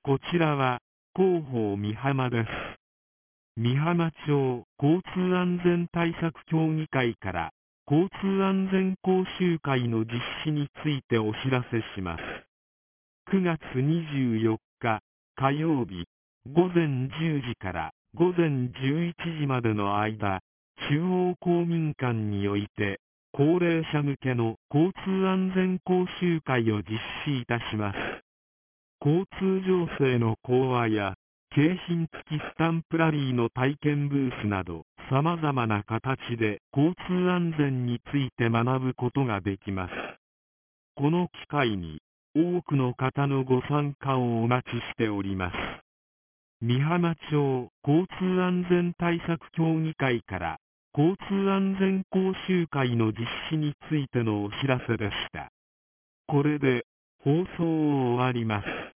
こちらは、広報美浜です。美浜町交通安全対策協議会から、交通安全講習会の実施についてお知らせします。9月24日火曜日、午前10時から午前11時までの間、中央公民館において、高齢者向けの交通安全講習会を実施いたします。交通情勢の講話や、景品付きスタンプラリーの体験ブースなど、様々な形で交通安全について学ぶことができます。この機会に、多くの方のご参加をお待ちしております。美浜町交通安全対策協議会から、交通安全講習会の実施についてのお知らせでした。これで、放送を終わります。